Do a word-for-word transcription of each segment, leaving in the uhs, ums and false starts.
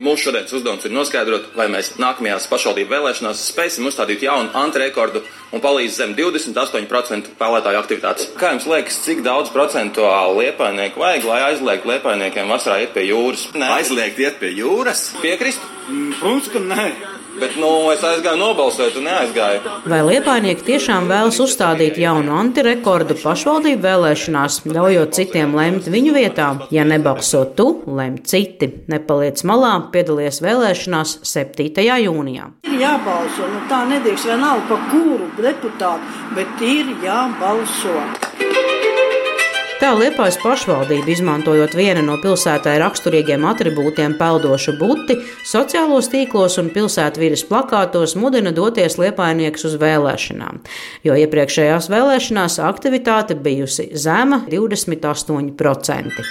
Mūsu šodienas uzdevums ir noskaidrot, vai mēs nākamajās pašvaldību vēlēšanās spēsim uzstādīt jaunu antirekordu un palīdz zem divdesmit astoņu procentu vēlētāju aktivitātes. Kā jums liekas, cik daudz procentuāli liepainieku vajag, lai aizliegtu liepainiekiem vasarā iet pie jūras? Nē. Aizliegt iet pie jūras? Piekrist? Mm, protams, ka nē. Bet, nu, es aizgāju nobalsot un neaizgāju. Vai liepainieki tiešām vēlas uzstādīt jaunu antirekordu pašvaldību vēlēšanās, ļaujot citiem lemt viņu vietā? Ja nebalso tu, lem citi. Nepaliec malā, piedalies vēlēšanās septītajā jūnijā. Ir jābalso, nu tā nedrīkst vienalga pa kuru deputātu, bet ir jābalso. Tā Liepājas pašvaldība, izmantojot vienu no pilsētai raksturīgiem atribūtiem peldošu buti, sociālos tīklos un pilsētvides plakātos mudina doties liepājniekus uz vēlēšanām, jo iepriekšējās vēlēšanās aktivitāte bijusi zema - divdesmit astoņi procenti.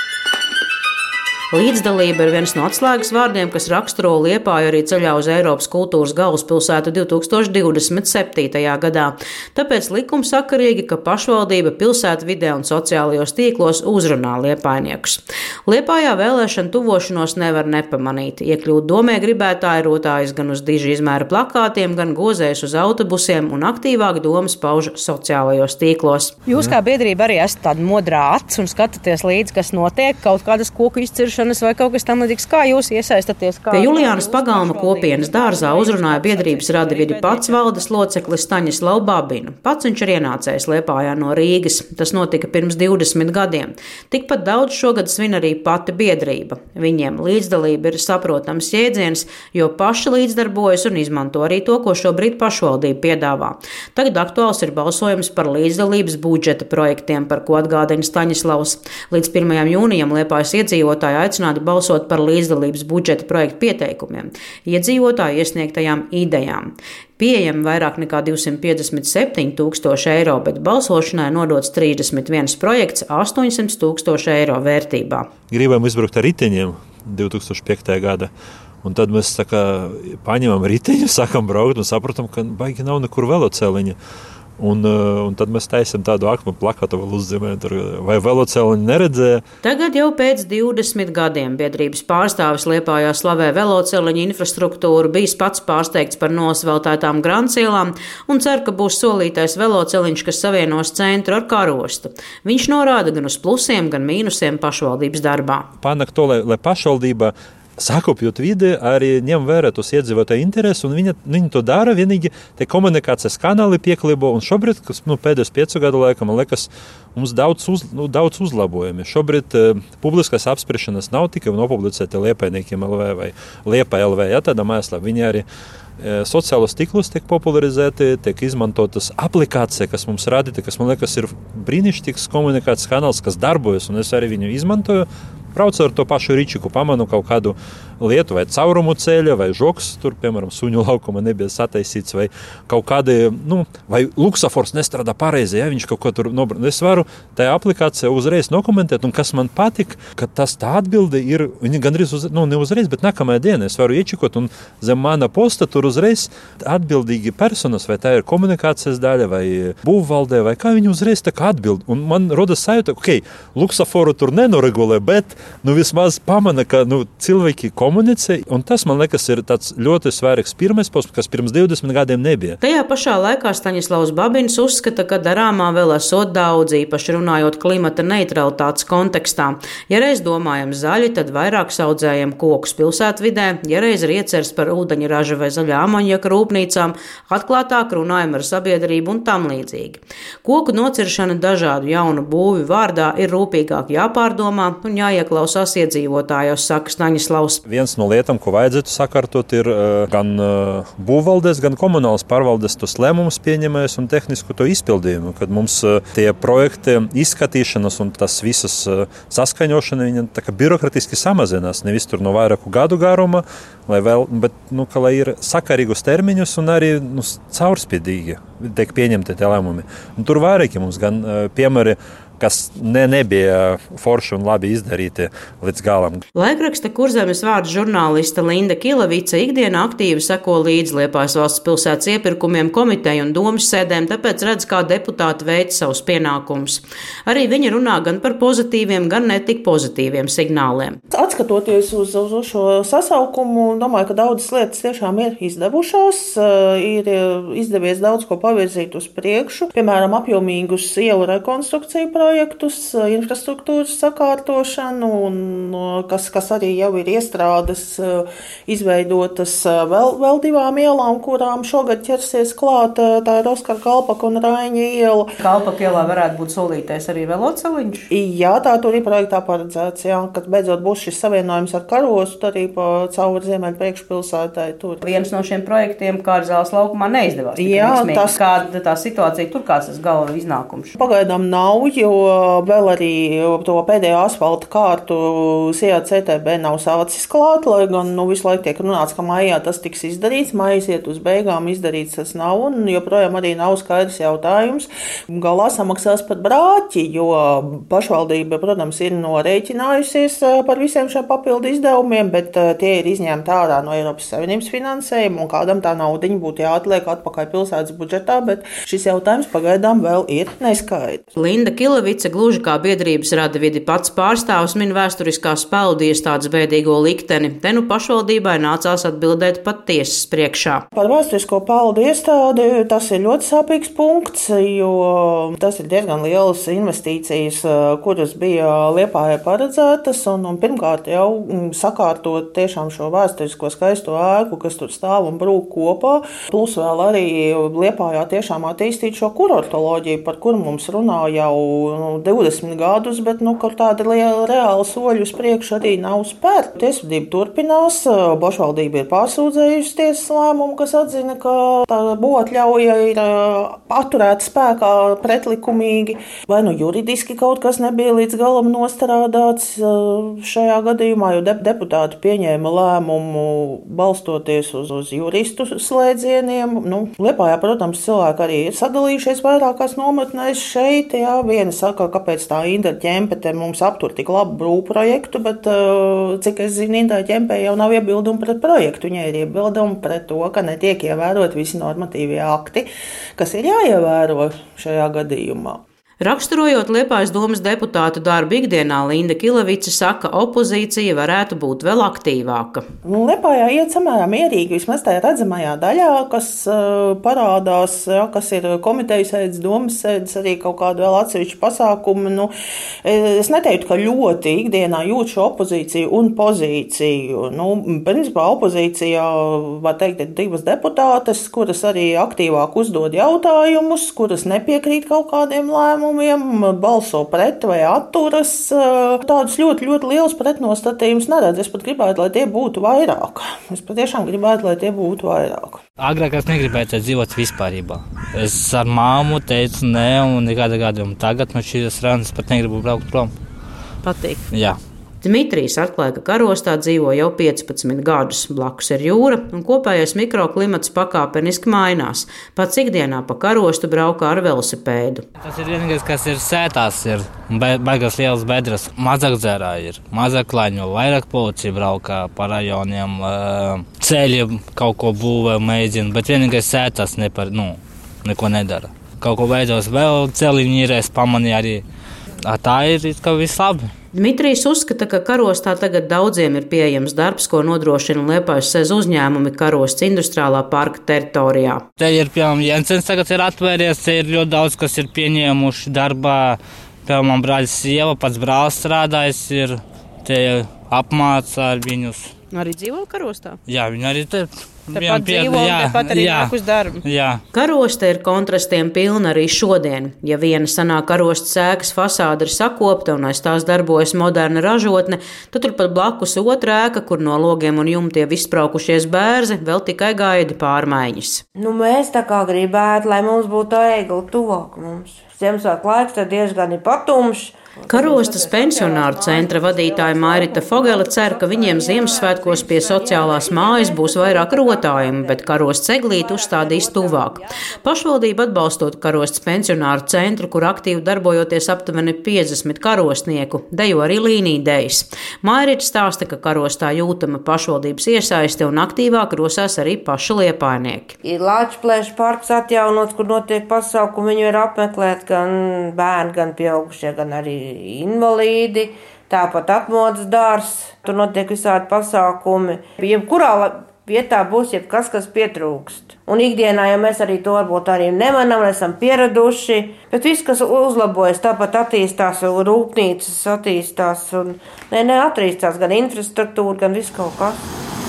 Līdzdalība ir viens no atslēgas vārdiem, kas raksturo Liepāju arī ceļā uz Eiropas kultūras galvaspilsētu divtūkstoš divdesmit septītajā gadā. Tāpēc likumsakarīgi, ka pašvaldība pilsētvidē un sociālajos tīklos uzrunā liepājniekus. Liepājā vēlēšana tuvošanos nevar nepamanīt. Iekļūt domē gribētāji rotājas gan uz dižu izmēra plakātiem, gan gozējas uz autobusiem un aktīvāk domas pauž sociālajos tīklos. Jūs kā biedrība arī esat tāda modrā acs un skatāties līdzi, kas notiek, kaut kādas koku izciršanas vai kaut kas tam līdzīgs. Kā jūs iesaistaties? Kā Pie Juliānas Pagalma kopienas dārzā uzrunāja biedrības radividi pats valdes loceklis Staņislavs Babinu. Pats viņš ir ienācējis Liepājā no Rīgas. Tas notika pirms divdesmit gadiem. Tikpat daudz šogad svin arī pati biedrība. Viņiem līdzdalība ir saprotams jēdziens, jo paši līdzdarbojas un izmanto arī to, ko šobrīd pašvaldība piedāvā. Tagad aktuāls ir balsojums par līdzdalības budžeta projektiem, par ko atgādina Staņislavs. Līdz pirmajam jūnijam Liepājas iedzīvotāji aicināti balsot par līdzdalības budžeta projektu pieteikumiem, iedzīvotāju iesniegtajām idejām. Pieejami vairāk nekā divsimt piecdesmit septiņi tūkstoši eiro, bet balsošanai nodots trīsdesmit viens projekts astoņsimt tūkstoši eiro vērtībā. Gribam izbraukt ar riteņiem divtūkstoš piektajā gada. Un tad mēs tā kā paņemam riteņu, sākam braukt un saprotam, ka baigi nav nekur veloceliņa. Un, un tad mēs taisam tādu akmenu plakātu vēl uzzīmēt, vai veloceliņu neredzēja. Tagad jau pēc divdesmit gadiem biedrības pārstāvis Liepājā slavē veloceliņu infrastruktūru, bijis pats pārsteigts par nosveltētām Grandsielām un cer, ka būs solītais veloceliņš, kas savienos centru ar karostu. Viņš norāda gan uz plusiem, gan mīnusiem pašvaldības darbā. Panāk to, lai, lai pašvaldība sakopjot vidi, arī ņem vērā tos iedzīvotāju interesu, un viņa, viņa to dara, vienīgi tie komunikācijas kanāli pieklibo, un šobrīd, kas nu, pēdējos piecu gadu laikā, man liekas, mums daudz, uz, nu, daudz uzlabojumi. Šobrīd uh, publiskās apspriešanas nav tikai nopublicēti Liepainiekiem L V vai Liepa L V, ja tādā mājaslapā. Viņi arī uh, sociālos tīklus tiek popularizēti, tiek izmantotas aplikācija, kas mums radīta, kas, man liekas, ir brīnišķīgs komunikācijas kanāls, kas darbojas, un es arī viņu izmantoju. Braucu ar to pašu ričiku, pamanu kaut kādu lietu, vai caurumu ceļa, vai žoks, tur, piemēram, suņu laukuma nebija sataisīts, vai kaut kādi, nu, vai luksafors nestrādā pareizi, ja viņš kaut ko tur nobrauc. Es varu tajā aplikācijā uzreiz nokomentēt, un kas man patik, ka tas tā atbilde ir, viņa gandrīz, uz, nu, ne uzreiz, bet nākamajā dienā es varu iečikot, un zem mana posta tur uzreiz atbildīgi personas, vai tā ir komunikācijas daļa, vai būvvaldē, vai kā viņi uzreiz tā kā atbild. Un man rodas sajūta, ok, luksaforu tur nenoregulē, bet nu, vismaz pamana, ka nu, cilvēki komunicē, un tas, man liekas, ir tāds ļoti svarīgs pirmais posms, kas pirms divdesmit gadiem nebija. Tajā pašā laikā Staņislavs Babins uzskata, ka darāmā vēl esot daudz, īpaši runājot klimata neutralitātes kontekstā. Ja reiz domājam zaļi, tad vairāk saudzējam kokus pilsētvidē, ja reiz ir iecers par ūdeņraža vai zaļā amonjaka rūpnīcām, atklātāk runājam ar sabiedrību un tam līdzīgi. Koku nociršana dažādu jaunu būvi vārdā ir rūpīgāk jāpārdomā un jāiek klausās iedzīvotājos, saka Staņislavs. Viens no lietām, ko vajadzētu sakārtot, ir uh, gan uh, būvvaldes, gan komunālas pārvaldes tos lēmumus pieņemējus un tehnisku to izpildījumu, kad mums uh, tie projekti izskatīšanas un tas visas uh, saskaņošana, viņa tā kā birokratiski samazinās, nevis tur no vairāku gadu garuma, lai vēl, bet, nu, ka lai ir sakarīgus termiņus un arī, nu, caurspīdīgi tiek pieņemti tie lēmumi. Un tur vairāki mums gan uh, piemēri, kas ne, nebija forši un labi izdarīti līdz galam. Laikraksta Kurzemes vārds žurnāliste Linda Kilavica ikdienā aktīvi seko līdz Liepājas valsts pilsētas iepirkumiem, komiteju un domas sēdēm, tāpēc redz, kā deputāti veic savus pienākumus. Arī viņa runā gan par pozitīviem, gan netik pozitīviem signāliem. Atskatoties uz, uz šo sasaukumu, domāju, ka daudzas lietas tiešām ir izdevušās, ir izdevies daudz ko pavirzīt uz priekšu, piemēram, apjomīgus ielu rekonstrukciju projektus, infrastruktūras sakārtošanu, un, kas, kas arī jau ir iestrādes izveidotas vēl, vēl divām ielām, kurām šogad ķersies klāt, tā ir Oskara Kalpaka un Raiņa iela. Kalpaka ielā varētu būt solītais arī veloceliņš? Jā, tā tur ir projektā paredzēts, jā, kad beidzot būs šis savienojums ar karostu arī pa cauri Ziemeļu priekšpilsētai tur. Viens no šiem projektiem Kārzāles laukumā neizdevās. Jā, tas, kāda tā situācija tur, kāds tas galva iznākums? Pagaidām nav, jo vēl arī to pēdējo asfalta kārtu C A C T B nav sācis klāt, lai gan nu, visu laiku tiek runāts, ka maijā tas tiks izdarīts, maijas iet uz beigām, izdarīts tas nav, un joprojām arī nav skaidrs jautājums. Galā samaksās pat brāķi, jo pašvaldība, protams, ir norēķinājusies par visiem šiem papildu izdevumiem, bet tie ir izņemti ārā no Eiropas Savienības finansējuma, un kādam tā naudiņa būtu jāatliek atpakaļ pilsētas budžetā, bet šis jautājums pagaidām vēl ir neskaidrs. Linda Kilavica, gluži kā biedrības Rada vidi pats pārstāvs, min vēsturiskās peldu iestādes bēdīgo likteni. Te nu pašvaldībai nācās atbildēt pat tiesas priekšā. Par vēsturisko peldu iestādi tas ir ļoti sāpīgs punkts, jo tas ir diezgan lielas investīcijas, kuras bija Liepājai paredzētas, un, un pirmkārt jau sakārtot tiešām šo vēsturisko skaisto ēku, kas tur stāv un brūk kopā, plus vēl arī Liepājā tiešām attīstīt šo kurortoloģiju, par kuru mums runā jau nu, divdesmit gadus, bet nu, kur tādi reāli soļi uz priekšu arī nav spērti. Tiesvedība turpinās, pašvaldība ir pārsūdzējusi tiesas lēmumu, kas atzina, ka tā būvatļauja ir paturēta spēkā pretlikumīgi, vai nu juridiski kaut kas nebija līdz galam nostrādāts šajā gadījumā, jo deputāti pieņēma lēmumu balstoties uz, uz juristu slēdzieniem. Nu, Liepājā, protams, cilvēki arī ir sadalījušies vairākās nometnēs šeit. Jā, viena saka, kāpēc tā Indra Ķempete mums aptur tik labu brūvprojektu, bet, cik es zinu, Indra Ķempē jau nav iebildumi pret projektu. Viņai ir iebildumi pret to, ka netiek ievērot visi normatīvie akti, kas ir jāievēro šajā gadījumā. Raksturojot Liepājas domas deputātu darbu ikdienā, Linda Kilavica saka, opozīcija varētu būt vēl aktīvāka. Liepājā iet samērā mierīgi, vismaz tajā redzamajā daļā, kas uh, parādās, ja, kas ir komiteju sēdes, domas sēdes, arī kaut kādu vēl atsevišķu pasākumu. Nu, es neteiktu, ka ļoti ikdienā jūt šo opozīciju un pozīciju. Nu, principā opozīcijā, var teikt, ir divas deputātes, kuras arī aktīvāk uzdod jautājumus, kuras nepiekrīt kaut kādiem lēmumiem, balso pret vai atturas. Tādus ļoti, ļoti lielus pretnostatījumus neredz. Es pat gribētu, lai tie būtu vairāk. Es patiešām gribētu, lai tie būtu vairāk. Agrāk es negribētu dzīvot vispārībā. Es ar māmu teicu nē un nekāda gadījuma. Tagad no šīs runas pat negribu braukt prom. Patīk. Jā. Dmitrijs atklāja, ka karostā dzīvo jau piecpadsmit gadus. Blakus ir jūra, un kopējais mikroklimats pakāpeniski mainās. Pats ikdienā pa karostu braukā ar velosipēdu. Tas ir vienīgais, kas ir sētās, ir baigas lielas bedres. Mazāk dzērā ir, mazāk klaņu, vairāk policija braukā pa rajoniem, ceļi kaut ko būvē, mēģina, bet vienīgais sētās nepar, nu, neko nedara. Kaut ko beidzos vēl celiņi ir, es pamanīju arī. Tā ir, ka viss labi. Dmitrijs uzskata, ka karostā tagad daudziem ir pieejams darbs, ko nodrošina Liepājas sez uzņēmumi karosts industriālā parka teritorijā. Te ir, piemēram, Jensens tagad ir atvēries, te ir ļoti daudz, kas ir pieņēmuši darbā. Piemēram, brāļs sieva, pats brālis strādājis, ir te apmāca ar viņus. Arī dzīvo karostā? Jā, viņi arī te. Tepat dzīvo un tepat arī nāk uz darbu. Jā. Karosta ir kontrastiem pilna arī šodien. Ja viena senā karostas ēkas fasāde ir sakopta un aiz tās darbojas moderna ražotne, tad turpat blakus otra ēka, kur no logiem un jumtiem izspraukušies bērzi, vēl tikai gaida pārmaiņas. Nu, mēs tā kā gribētu, lai mums būtu egli tuvāk mums. Ziemassvētku laiks tad diezgan ir patumšs. Karostas pensionāru centra vadītāja Mairita Fogele cer, ka viņiem Ziemassvētkos pie sociālās mājas būs vairāk rotājumu, bet Karostas eglīti uzstādīs tuvāk. Pašvaldība atbalstot Karostas pensionāru centru, kur aktīvi darbojoties aptuveni piecdesmit karostnieku, dejo arī līnīdejas. Mairita stāsta, ka Karostā jūtama pašvaldības iesaiste un aktīvāk rosās arī paši liepājnieki. Ir Lāčplēša parks atjaunots, kur notiek pasākumi, viņu ir apmeklēt gan bērni, gan pieaugušie, gan arī invalīdi, tāpat atmodas dārs, tur notiek visādi pasākumi. Jebkurā vietā būs jebkas, kas pietrūkst. Un ikdienā, ja mēs arī to varbūt arī nemanam, esam pieraduši, bet viss, kas uzlabojas, tāpat attīstās, rūpnīcas attīstās, un ne, ne attīstās gan infrastruktūra, gan viss kaut kas.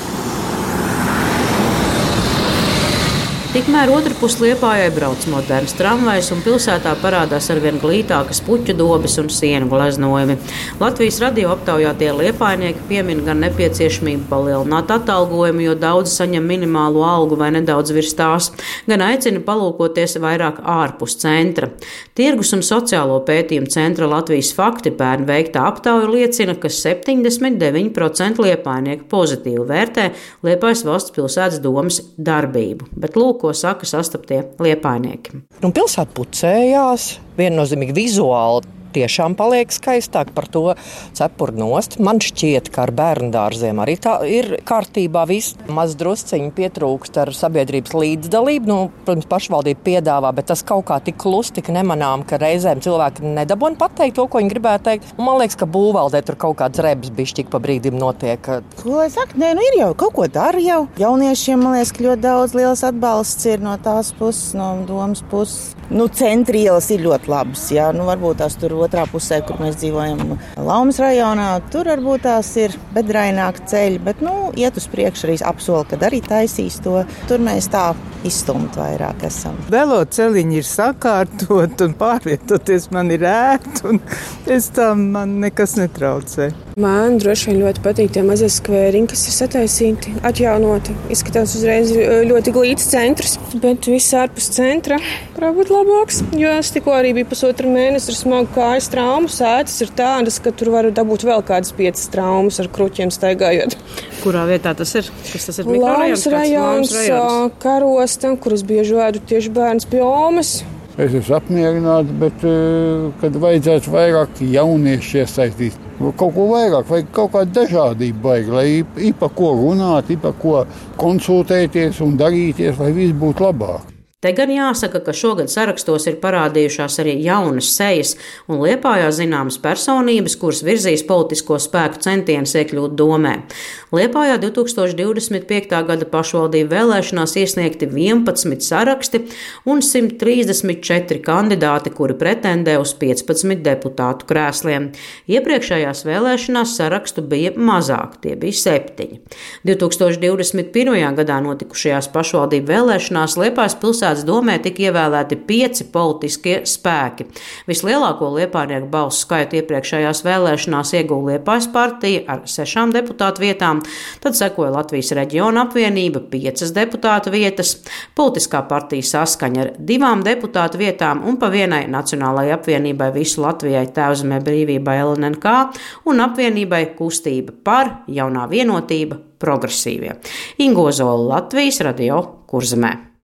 Tikmēr otrpus Liepājai brauc moderns tramvajs un pilsētā parādās arvien glītākas puķu dobes un sienu gleznojumi. Latvijas radio aptaujātie liepājnieki piemin gan nepieciešamību palielināt atalgojumu, jo daudz saņem minimālo algu vai nedaudz virs tās, gan aicina palūkoties vairāk ārpus centra. Tirgus un sociālo pētījumu centra Latvijas fakti pērn veiktā aptauja liecina, ka septiņdesmit deviņi procenti liepājnieku pozitīvi vērtē Liepājas valsts pilsētas domes darbību. Bet lūk, ko saka sastaptie liepājnieki. Nu, pilsēta pucējās, viennozīmīgi vizuāli tiešām paliek skaistāk, par to cepuri nost. Man šķiet, ka ar bērndārziem arī tā ir kārtībā viss. Maz drusciņi pietrūkst ar sabiedrības līdzdalību. Nu, protams, pašvaldība piedāvā, bet tas kaut kā tik klusti, tik nemanām, ka reizēm cilvēki nedabūna pateikt to, ko viņi gribētu teikt. Un man liekas, ka būvvaldē tur kaut kāds rebs bišķi pa brīdim notiek. Ko lai saka? Nē, nu ir jau kaut ko dara jau. Jauniešiem, man liekas, ka ļoti daudz liels atbalsts ir no tās puses, no domas puses. Nu, centra ielas ir ļoti labas, jā. Nu, varbūt tās tur otrā pusē, kur mēs dzīvojam Laumas rajonā, tur varbūt tās ir bedraināk ceļi, bet, nu, iet uz priekšu arī apsoli, kad arī taisīs to. Tur mēs tā izstumt vairāk esam. Veloceliņi ir sakārtot un pārvietoties man ir ērti, un es tam man nekas netraucē. Man droši vien ļoti patīk tie mazie skvēriņi, kas ir sataisīti, atjaunoti. Izskatās uzreiz ļoti glīts centrs, bet viss ārpus centra varbūt labāks, jo es tikko arī biju pusotru mēnesi ar smagu kājas traumu. Sētas ir tādas, ka tur var dabūt vēl kādas piecas traumas ar kruķiem staigājot. Kurā vietā tas ir? Kas tas ir? Mikrorajons? Laumas rajons, Karosta, kuras bieži vēdu tieši bērns pie Omas. Es esmu apmierināts, bet kad vajadzētu vairāk jaunieši iesaistīt. Kaut ko vairāk, vai kaut kāda dažādība vajag, lai ir pa ko runāt, ir pa ko konsultēties un darīties, lai viss būtu labāk. Te gan jāsaka, ka šogad sarakstos ir parādījušās arī jaunas sejas un Liepājā zināmas personības, kuras virzīs politisko spēku centienus iekļūt domē. Liepājā divtūkstoš divdesmit piektā gada pašvaldību vēlēšanās iesniegti vienpadsmit saraksti un simt trīsdesmit četri kandidāti, kuri pretendē uz piecpadsmit deputātu krēsliem. Iepriekšējās vēlēšanās sarakstu bija mazāk, tie bija septiņi. divtūkstoš divdesmit pirmajā gadā notikušajās pašvaldību vēlēšanās Liepājas pilsētas domē tika ievēlēti pieci politiskie spēki. Vislielāko liepājnieku balsu skaitu iepriekšējās vēlēšanās ieguva Liepājas partija ar sešām deputātu vietām, tad sekoja Latvijas reģiona apvienība piecas deputātu vietas, politiskā partija Saskaņa ar divām deputātu vietām un pa vienai Nacionālajai apvienībai Visu Latvijai Tēvzemē brīvībai L N N K un apvienībai Kustība par Jaunā vienotība progresīvie. Ingo Zola, Latvijas radio Kurzemē.